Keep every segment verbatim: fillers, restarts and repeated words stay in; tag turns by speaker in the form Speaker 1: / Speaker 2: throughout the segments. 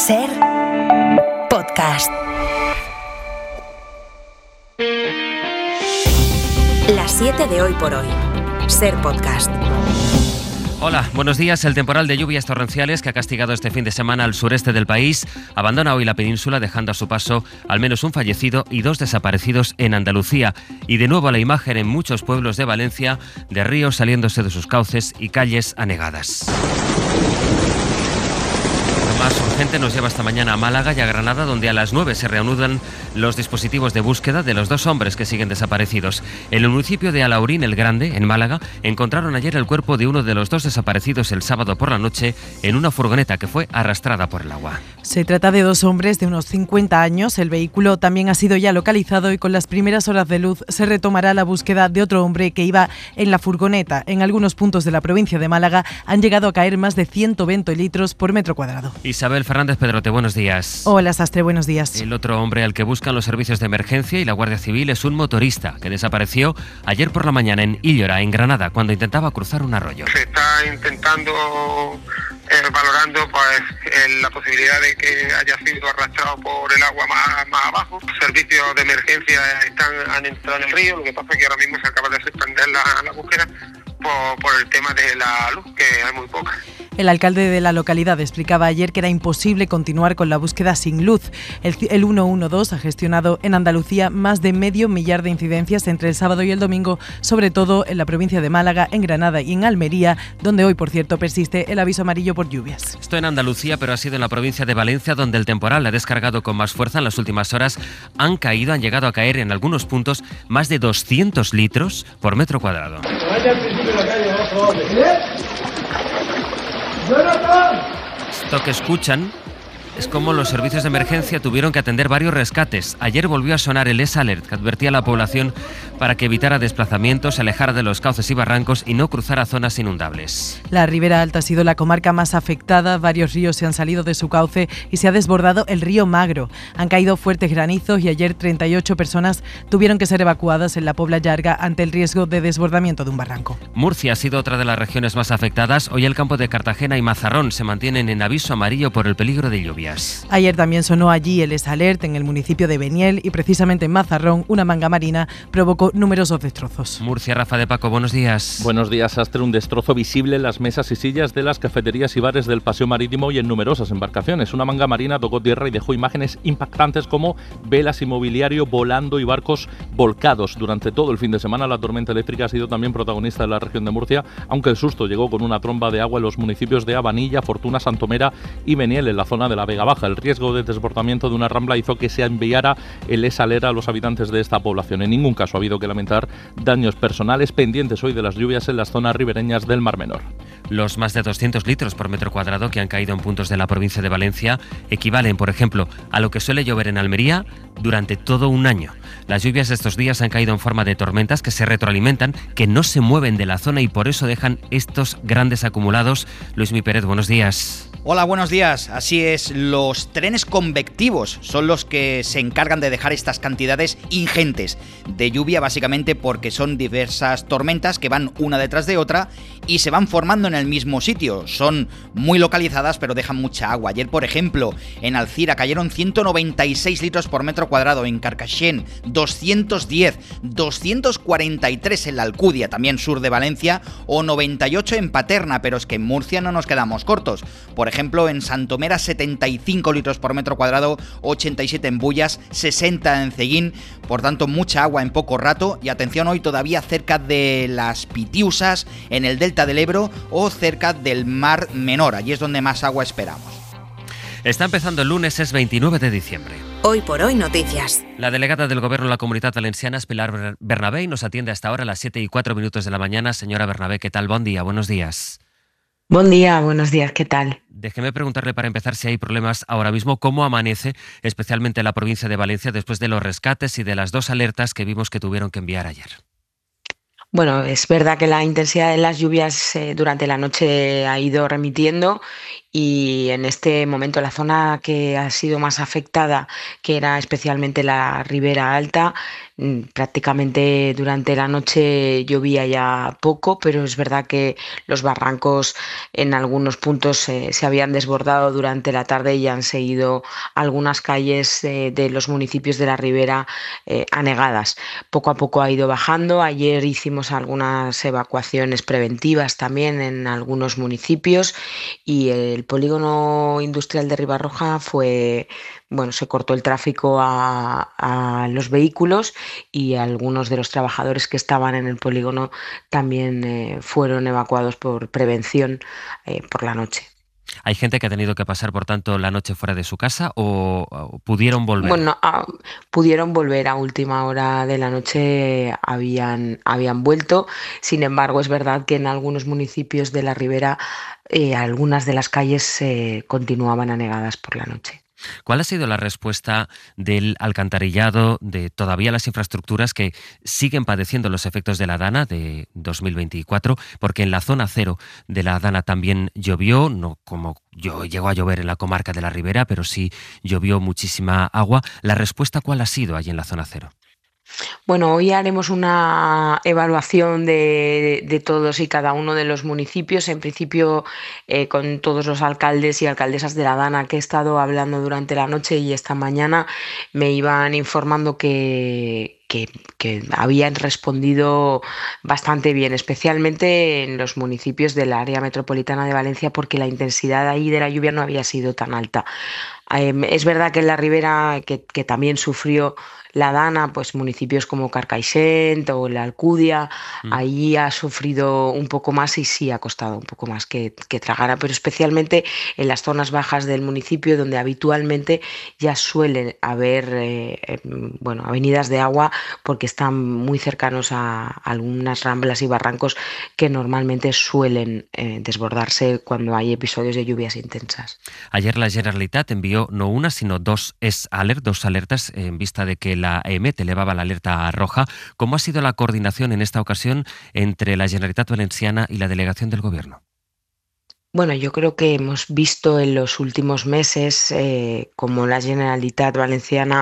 Speaker 1: Ser Podcast. Las siete de hoy por hoy. Ser Podcast.
Speaker 2: Hola, buenos días. El temporal de lluvias torrenciales que ha castigado este fin de semana al sureste del país abandona hoy la península, dejando a su paso al menos un fallecido y dos desaparecidos en Andalucía. Y de nuevo la imagen en muchos pueblos de Valencia de ríos saliéndose de sus cauces y calles anegadas. Lo más urgente nos lleva esta mañana a Málaga y a Granada, donde a las nueve se reanudan los dispositivos de búsqueda de los dos hombres que siguen desaparecidos. En el municipio de Alhaurín el Grande, en Málaga, encontraron ayer el cuerpo de uno de los dos desaparecidos el sábado por la noche en una furgoneta que fue arrastrada por el agua.
Speaker 3: Se trata de dos hombres de unos cincuenta años. El vehículo también ha sido ya localizado y con las primeras horas de luz se retomará la búsqueda de otro hombre que iba en la furgoneta. En algunos puntos de la provincia de Málaga han llegado a caer más de ciento veinte litros por metro cuadrado.
Speaker 2: Isabel Fernández Pedrote, buenos días.
Speaker 3: Hola, Sastre, buenos días.
Speaker 2: El otro hombre al que buscan los servicios de emergencia y la Guardia Civil es un motorista que desapareció ayer por la mañana en Illora, en Granada, cuando intentaba cruzar un arroyo.
Speaker 4: Se está intentando, eh, valorando pues eh, la posibilidad de que haya sido arrastrado por el agua más, más abajo. Los servicios de emergencia están, han entrado en el río, lo que pasa es que ahora mismo se acaba de suspender la, la búsqueda por, por el tema de la luz, que hay muy poca.
Speaker 3: El alcalde de la localidad explicaba ayer que era imposible continuar con la búsqueda sin luz. El, el ciento doce ha gestionado en Andalucía más de medio millar de incidencias entre el sábado y el domingo, sobre todo en la provincia de Málaga, en Granada y en Almería, donde hoy, por cierto, persiste el aviso amarillo por lluvias.
Speaker 2: Esto en Andalucía, pero ha sido en la provincia de Valencia, donde el temporal ha descargado con más fuerza en las últimas horas. Han caído, han llegado a caer en algunos puntos más de doscientos litros por metro cuadrado. Esto que escuchan es como los servicios de emergencia tuvieron que atender varios rescates. Ayer volvió a sonar el S Alert, que advertía a la población para que evitara desplazamientos, se alejara de los cauces y barrancos y no cruzara zonas inundables.
Speaker 3: La Ribera Alta ha sido la comarca más afectada. Varios ríos se han salido de su cauce y se ha desbordado el río Magro. Han caído fuertes granizos y ayer treinta y ocho personas tuvieron que ser evacuadas en la Pobla Llarga ante el riesgo de desbordamiento de un barranco.
Speaker 2: Murcia ha sido otra de las regiones más afectadas. Hoy el campo de Cartagena y Mazarrón se mantienen en aviso amarillo por el peligro de lluvia.
Speaker 3: Ayer también sonó allí el S Alert en el municipio de Beniel y precisamente en Mazarrón una manga marina provocó numerosos destrozos.
Speaker 2: Murcia, Rafa de Paco, buenos días.
Speaker 5: Buenos días, Astre. Un destrozo visible en las mesas y sillas de las cafeterías y bares del paseo marítimo y en numerosas embarcaciones. Una manga marina tocó tierra y dejó imágenes impactantes como velas y mobiliario volando y barcos volcados. Durante todo el fin de semana la tormenta eléctrica ha sido también protagonista de la región de Murcia, aunque el susto llegó con una tromba de agua en los municipios de Abanilla, Fortuna, Santomera y Beniel, en la zona de la Vega Baja. El riesgo de desbordamiento de una rambla hizo que se enviara el S Alert a los habitantes de esta población. En ningún caso ha habido que lamentar daños personales, pendientes hoy de las lluvias en las zonas ribereñas del Mar Menor.
Speaker 2: Los más de doscientos litros por metro cuadrado que han caído en puntos de la provincia de Valencia equivalen, por ejemplo, a lo que suele llover en Almería durante todo un año. Las lluvias de estos días han caído en forma de tormentas que se retroalimentan, que no se mueven de la zona y por eso dejan estos grandes acumulados. Luismi Pérez, buenos días.
Speaker 6: Hola, buenos días. Así es, los trenes convectivos son los que se encargan de dejar estas cantidades ingentes de lluvia, básicamente porque son diversas tormentas que van una detrás de otra y se van formando en el mismo sitio. Son muy localizadas, pero dejan mucha agua. Ayer, por ejemplo, en Alcira cayeron ciento noventa y seis litros por metro cuadrado, en Carcaixent doscientos diez, doscientos cuarenta y tres en la Alcudia, también sur de Valencia, o noventa y ocho en Paterna, pero es que en Murcia no nos quedamos cortos. Por ejemplo, en Santomera setenta y cinco litros por metro cuadrado, ochenta y siete en Bullas, sesenta en Ceguín, por tanto mucha agua en poco rato. Y atención, hoy todavía cerca de las Pitiusas, en el delta del Ebro o cerca del Mar Menor, allí es donde más agua esperamos.
Speaker 2: Está empezando el lunes, es veintinueve de diciembre.
Speaker 1: Hoy por hoy noticias.
Speaker 2: La delegada del Gobierno en la Comunitat Valenciana es Pilar Bernabé y nos atiende hasta ahora a las siete y cuatro minutos de la mañana. Señora Bernabé, ¿qué tal? Buen día, buenos días.
Speaker 7: Buen día, buenos días, ¿qué tal?
Speaker 2: Déjeme preguntarle para empezar si hay problemas ahora mismo, cómo amanece, especialmente en la provincia de Valencia, después de los rescates y de las dos alertas que vimos que tuvieron que enviar ayer.
Speaker 7: Bueno, es verdad que la intensidad de las lluvias eh, durante la noche ha ido remitiendo y en este momento la zona que ha sido más afectada, que era especialmente la Ribera Alta, prácticamente durante la noche llovía ya poco, pero es verdad que los barrancos en algunos puntos eh, se habían desbordado durante la tarde y han seguido algunas calles eh, de los municipios de la Ribera eh, anegadas. Poco a poco ha ido bajando. Ayer hicimos algunas evacuaciones preventivas también en algunos municipios y el polígono industrial de Ribarroja fue... Bueno, se cortó el tráfico a, a los vehículos y algunos de los trabajadores que estaban en el polígono también eh, fueron evacuados por prevención eh, por la noche.
Speaker 2: ¿Hay gente que ha tenido que pasar, por tanto, la noche fuera de su casa o, o pudieron volver?
Speaker 7: Bueno, a, pudieron volver a última hora de la noche, habían, habían vuelto. Sin embargo, es verdad que en algunos municipios de la Ribera eh, algunas de las calles eh, continuaban anegadas por la noche.
Speaker 2: ¿Cuál ha sido la respuesta del alcantarillado, de todavía las infraestructuras que siguen padeciendo los efectos de la Dana de dos mil veinticuatro? Porque en la zona cero de la Dana también llovió, no como yo llegó a llover en la comarca de la Ribera, pero sí llovió muchísima agua. ¿La respuesta cuál ha sido allí en la zona cero?
Speaker 7: Bueno, hoy haremos una evaluación de, de todos y cada uno de los municipios, en principio eh, con todos los alcaldes y alcaldesas de la Dana que he estado hablando durante la noche, y esta mañana me iban informando que, que, que habían respondido bastante bien, especialmente en los municipios del área metropolitana de Valencia, porque la intensidad ahí de la lluvia no había sido tan alta. Eh, es verdad que en la Ribera, que, que también sufrió la Dana, pues municipios como Carcaixent o la Alcudia, mm. ahí ha sufrido un poco más y sí ha costado un poco más que, que tragara, pero especialmente en las zonas bajas del municipio, donde habitualmente ya suelen haber eh, eh, bueno, avenidas de agua, porque están muy cercanos a algunas ramblas y barrancos que normalmente suelen eh, desbordarse cuando hay episodios de lluvias intensas.
Speaker 2: Ayer la Generalitat envió no una, sino dos es alert, dos alertas en vista de que la E M E T elevaba la alerta roja. ¿Cómo ha sido la coordinación en esta ocasión entre la Generalitat Valenciana y la delegación del Gobierno?
Speaker 7: Bueno, yo creo que hemos visto en los últimos meses eh, cómo la Generalitat Valenciana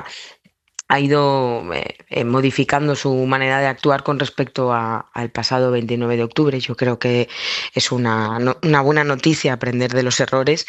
Speaker 7: ha ido eh, modificando su manera de actuar con respecto a, al pasado veintinueve de octubre. Yo creo que es una, no, una buena noticia aprender de los errores,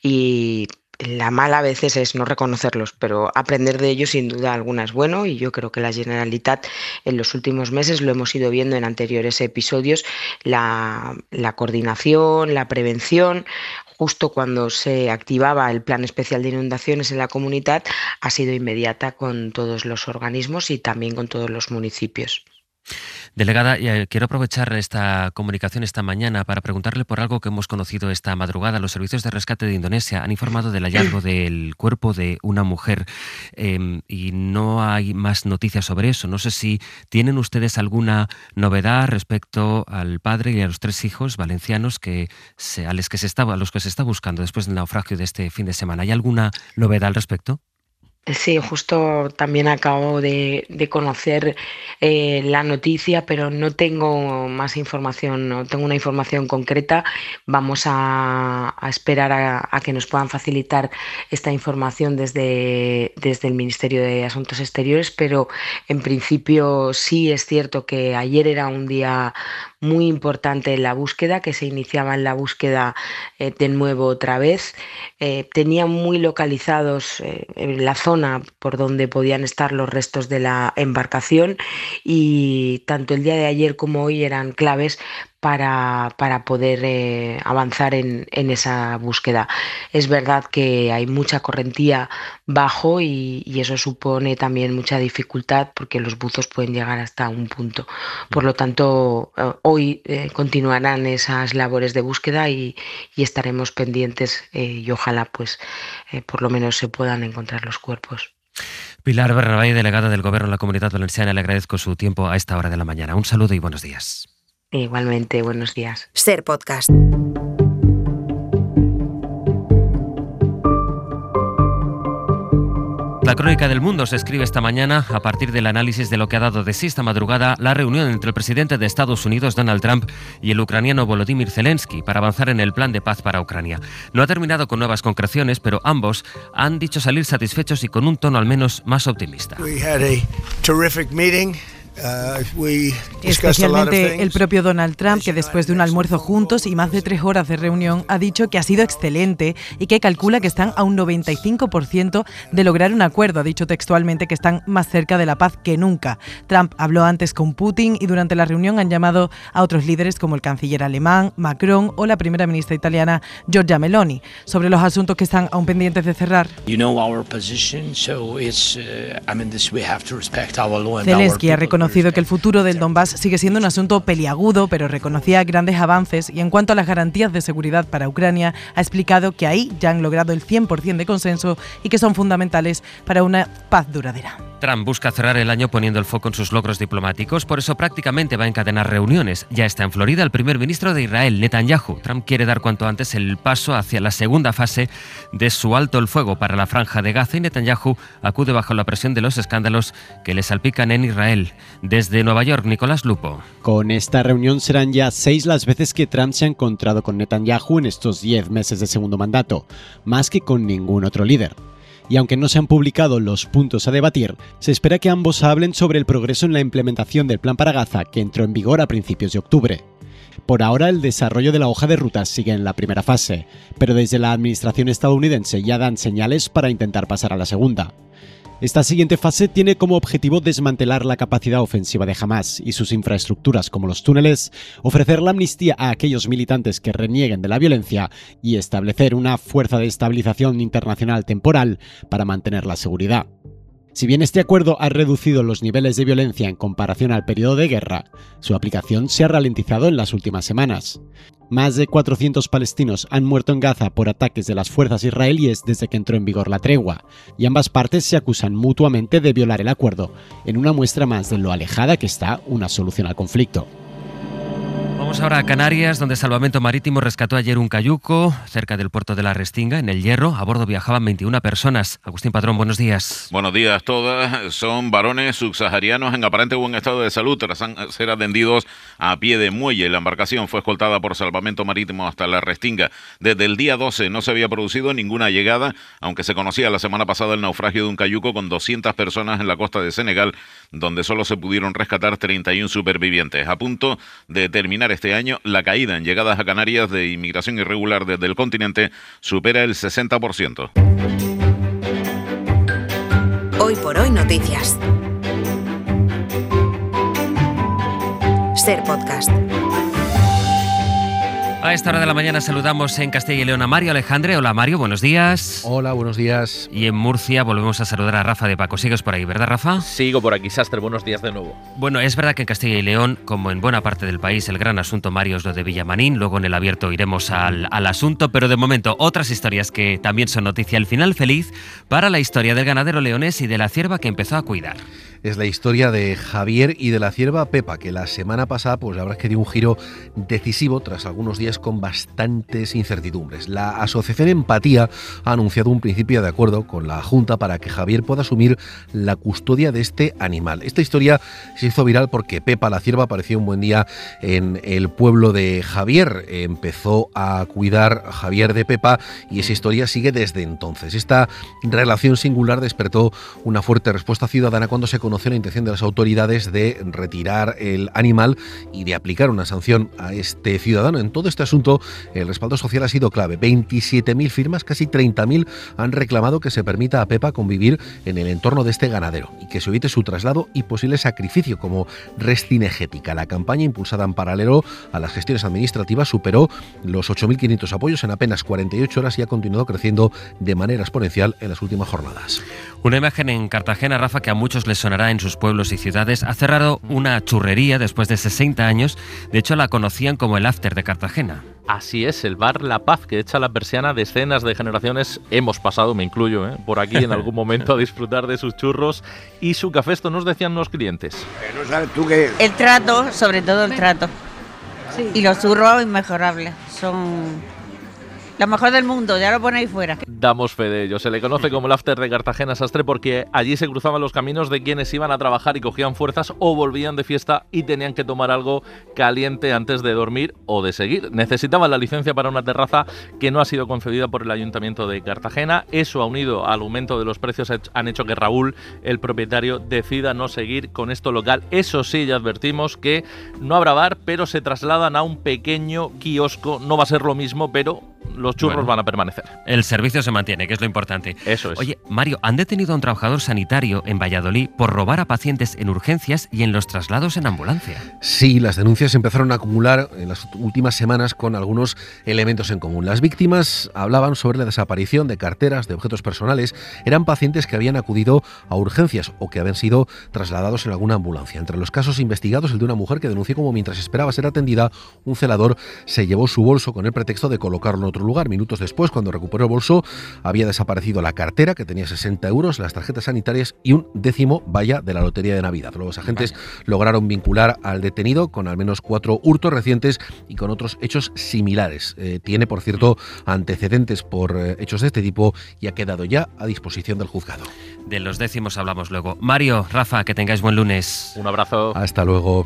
Speaker 7: y la mala a veces es no reconocerlos, pero aprender de ellos sin duda alguna es bueno, y yo creo que la Generalitat en los últimos meses, lo hemos ido viendo en anteriores episodios, la, la coordinación, la prevención, justo cuando se activaba el Plan Especial de Inundaciones en la comunidad, ha sido inmediata con todos los organismos y también con todos los municipios.
Speaker 2: Delegada, quiero aprovechar esta comunicación esta mañana para preguntarle por algo que hemos conocido esta madrugada. Los servicios de rescate de Indonesia han informado del hallazgo del cuerpo de una mujer eh, y no hay más noticias sobre eso. No sé si tienen ustedes alguna novedad respecto al padre y a los tres hijos valencianos que se, a, los que se está, a los que se está buscando después del naufragio de este fin de semana. ¿Hay alguna novedad al respecto?
Speaker 7: Sí, justo también acabo de, de conocer eh, la noticia, pero no tengo más información, no tengo una información concreta. Vamos a, a esperar a, a que nos puedan facilitar esta información desde, desde el Ministerio de Asuntos Exteriores, pero en principio sí es cierto que ayer era un día muy importante en la búsqueda, que se iniciaba en la búsqueda eh, de nuevo otra vez. Eh, tenía muy localizados eh, en la zona por donde podían estar los restos de la embarcación, y tanto el día de ayer como hoy eran claves para, para poder eh, avanzar en, en esa búsqueda. Es verdad que hay mucha correntía bajo y, y eso supone también mucha dificultad, porque los buzos pueden llegar hasta un punto. Por lo tanto, eh, hoy eh, continuarán esas labores de búsqueda y, y estaremos pendientes eh, y ojalá pues eh, por lo menos se puedan encontrar los cuerpos.
Speaker 2: Pilar Bernabé, delegada del Gobierno en la Comunidad Valenciana, le agradezco su tiempo a esta hora de la mañana. Un saludo y buenos días.
Speaker 7: Igualmente, buenos días.
Speaker 1: Ser Podcast.
Speaker 2: La crónica del mundo se escribe esta mañana a partir del análisis de lo que ha dado de sí esta madrugada la reunión entre el presidente de Estados Unidos, Donald Trump, y el ucraniano Volodymyr Zelensky para avanzar en el plan de paz para Ucrania. No ha terminado con nuevas concreciones, pero ambos han dicho salir satisfechos y con un tono al menos más optimista.
Speaker 8: We had a terrific meeting. Uh, we
Speaker 3: Especialmente el propio Donald Trump, que después de un almuerzo juntos y más de tres horas de reunión, ha dicho que ha sido excelente y que calcula que están a un noventa y cinco por ciento de lograr un acuerdo. Ha dicho textualmente que están más cerca de la paz que nunca. Trump habló antes con Putin y durante la reunión han llamado a otros líderes como el canciller alemán, Macron, o la primera ministra italiana, Giorgia Meloni, sobre los asuntos que están aún pendientes de cerrar. Zelensky ha reconocido que el futuro del Donbass sigue siendo un asunto peliagudo, pero reconocía grandes avances, y en cuanto a las garantías de seguridad para Ucrania, ha explicado que ahí ya han logrado el cien por ciento de consenso y que son fundamentales para una paz duradera.
Speaker 2: Trump busca cerrar el año poniendo el foco en sus logros diplomáticos, por eso prácticamente va a encadenar reuniones. Ya está en Florida el primer ministro de Israel, Netanyahu. Trump quiere dar cuanto antes el paso hacia la segunda fase de su alto el fuego para la franja de Gaza, y Netanyahu acude bajo la presión de los escándalos que le salpican en Israel. Desde Nueva York, Nicolás Lupo.
Speaker 9: Con esta reunión serán ya seis las veces que Trump se ha encontrado con Netanyahu en estos diez meses de segundo mandato, más que con ningún otro líder. Y aunque no se han publicado los puntos a debatir, se espera que ambos hablen sobre el progreso en la implementación del plan para Gaza, que entró en vigor a principios de octubre. Por ahora, el desarrollo de la hoja de ruta sigue en la primera fase, pero desde la administración estadounidense ya dan señales para intentar pasar a la segunda. Esta siguiente fase tiene como objetivo desmantelar la capacidad ofensiva de Hamás y sus infraestructuras como los túneles, ofrecer la amnistía a aquellos militantes que renieguen de la violencia y establecer una fuerza de estabilización internacional temporal para mantener la seguridad. Si bien este acuerdo ha reducido los niveles de violencia en comparación al periodo de guerra, su aplicación se ha ralentizado en las últimas semanas. Más de cuatrocientos palestinos han muerto en Gaza por ataques de las fuerzas israelíes desde que entró en vigor la tregua, y ambas partes se acusan mutuamente de violar el acuerdo, en una muestra más de lo alejada que está una solución al conflicto.
Speaker 2: Vamos ahora a Canarias, donde Salvamento Marítimo rescató ayer un cayuco cerca del puerto de La Restinga, en El Hierro. A bordo viajaban veintiuna personas. Agustín Padrón, buenos días.
Speaker 10: Buenos días, todas son varones subsaharianos en aparente buen estado de salud tras ser atendidos a pie de muelle. La embarcación fue escoltada por Salvamento Marítimo hasta La Restinga. Desde el día doce no se había producido ninguna llegada, aunque se conocía la semana pasada el naufragio de un cayuco con doscientas personas en la costa de Senegal, donde solo se pudieron rescatar treinta y uno supervivientes. A punto de terminar este año, la caída en llegadas a Canarias de inmigración irregular desde el continente supera el sesenta por ciento.
Speaker 1: Hoy por hoy noticias. Ser Podcast.
Speaker 2: A esta hora de la mañana saludamos en Castilla y León a Mario Alejandre. Hola Mario, buenos días.
Speaker 11: Hola, buenos días.
Speaker 2: Y en Murcia volvemos a saludar a Rafa de Paco. ¿Sigues por ahí, verdad, Rafa?
Speaker 5: Sigo por aquí, Sastre, buenos días de nuevo.
Speaker 2: Bueno, es verdad que en Castilla y León, como en buena parte del país, el gran asunto, Mario, es lo de Villamarín. Luego en el abierto iremos al, al asunto, pero de momento otras historias que también son noticia. El final feliz para la historia del ganadero leonés y de la cierva que empezó a cuidar.
Speaker 11: Es la historia de Javier y de la cierva Pepa, que la semana pasada, pues la verdad es que dio un giro decisivo tras algunos días con bastantes incertidumbres. La asociación Empatía ha anunciado un principio de acuerdo con la Junta para que Javier pueda asumir la custodia de este animal. Esta historia se hizo viral porque Pepa, la cierva, apareció un buen día en el pueblo de Javier. Empezó a cuidar a Javier de Pepa y esa historia sigue desde entonces. Esta relación singular despertó una fuerte respuesta ciudadana cuando se conoció la intención de las autoridades de retirar el animal y de aplicar una sanción a este ciudadano. En todo este asunto, el respaldo social ha sido clave. veintisiete mil firmas, casi treinta mil, han reclamado que se permita a Pepa convivir en el entorno de este ganadero y que se evite su traslado y posible sacrificio como res cinegética. La campaña, impulsada en paralelo a las gestiones administrativas, superó los ocho mil quinientos apoyos en apenas cuarenta y ocho horas y ha continuado creciendo de manera exponencial en las últimas jornadas.
Speaker 2: Una imagen en Cartagena, Rafa, que a muchos les sonará en sus pueblos y ciudades. Ha cerrado una churrería después de sesenta años. De hecho, la conocían como el After de Cartagena.
Speaker 5: Así es, el bar La Paz, que echa la persiana. Decenas de generaciones hemos pasado, me incluyo, ¿eh? por aquí en algún momento a disfrutar de sus churros y su café. Esto nos decían los clientes.
Speaker 12: Pero sabes tú que el trato, sobre todo el trato, sí. Y los churros inmejorables, son Lo mejor del mundo, ya lo ponéis fuera.
Speaker 5: Damos fe de ello. Se le conoce como el After de Cartagena Sastre porque allí se cruzaban los caminos de quienes iban a trabajar y cogían fuerzas o volvían de fiesta y tenían que tomar algo caliente antes de dormir o de seguir. Necesitaban la licencia para una terraza que no ha sido concedida por el Ayuntamiento de Cartagena. Eso, aunido al aumento de los precios, han hecho que Raúl, el propietario, decida no seguir con esto local. Eso sí, ya advertimos que no habrá bar, pero se trasladan a un pequeño kiosco. No va a ser lo mismo, pero los churros bueno, van a permanecer.
Speaker 2: El servicio se mantiene, que es lo importante.
Speaker 5: Eso es.
Speaker 2: Oye, Mario, han detenido a un trabajador sanitario en Valladolid por robar a pacientes en urgencias y en los traslados en ambulancia.
Speaker 11: Sí, las denuncias se empezaron a acumular en las últimas semanas con algunos elementos en común. Las víctimas hablaban sobre la desaparición de carteras, de objetos personales. Eran pacientes que habían acudido a urgencias o que habían sido trasladados en alguna ambulancia. Entre los casos investigados, el de una mujer que denunció como mientras esperaba ser atendida, un celador se llevó su bolso con el pretexto de colocarlo en otro lugar. Minutos después, cuando recuperó el bolso, había desaparecido la cartera, que tenía sesenta euros, las tarjetas sanitarias y un décimo vaya de la lotería de Navidad. Los agentes vaya. lograron vincular al detenido con al menos cuatro hurtos recientes y con otros hechos similares. Eh, tiene, por cierto, antecedentes por eh, hechos de este tipo y ha quedado ya a disposición del juzgado.
Speaker 2: De los décimos hablamos luego. Mario, Rafa, que tengáis buen lunes.
Speaker 5: Un abrazo.
Speaker 11: Hasta luego.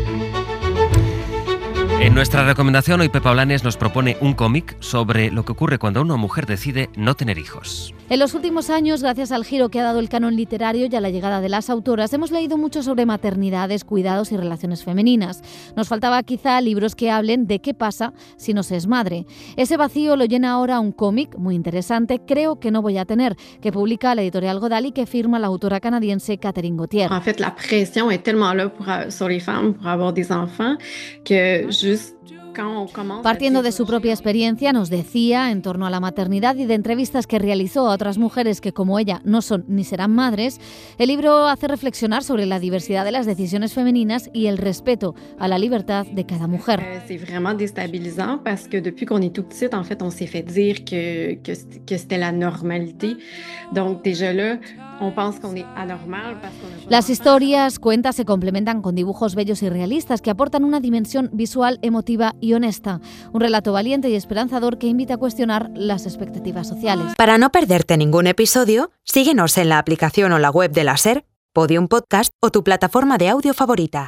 Speaker 2: En nuestra recomendación, hoy Pepa Olanes nos propone un cómic sobre lo que ocurre cuando una mujer decide no tener hijos.
Speaker 13: En los últimos años, gracias al giro que ha dado el canon literario y a la llegada de las autoras, hemos leído mucho sobre maternidades, cuidados y relaciones femeninas. Nos faltaba quizá libros que hablen de qué pasa si no se es madre. Ese vacío lo llena ahora un cómic muy interesante, Creo que no voy a tener, que publica la editorial Godal y que firma la autora canadiense Catherine Gauthier.
Speaker 14: En fait, la pression est tellement là pour, sur les femmes pour avoir des enfants que juste
Speaker 13: Partiendo de su propia experiencia, nos decía, en torno a la maternidad y de entrevistas que realizó a otras mujeres que, como ella, no son ni serán madres, el libro hace reflexionar sobre la diversidad de las decisiones femeninas y el respeto a la libertad de cada mujer.
Speaker 14: C'est vraiment déstabilisant parce que depuis qu'on est tout petite, en fait, on s'est fait dire que, que, que c'était la normalité. Donc, déjà là, on pense qu'on est anormal parce qu'on a...
Speaker 13: Las historias, cuentas, se complementan con dibujos bellos y realistas que aportan una dimensión visual, emotiva y honesta. Un relato valiente y esperanzador que invita a cuestionar las expectativas sociales.
Speaker 1: Para no perderte ningún episodio, síguenos en la aplicación o la web de la SER, Podium Podcast o tu plataforma de audio favorita.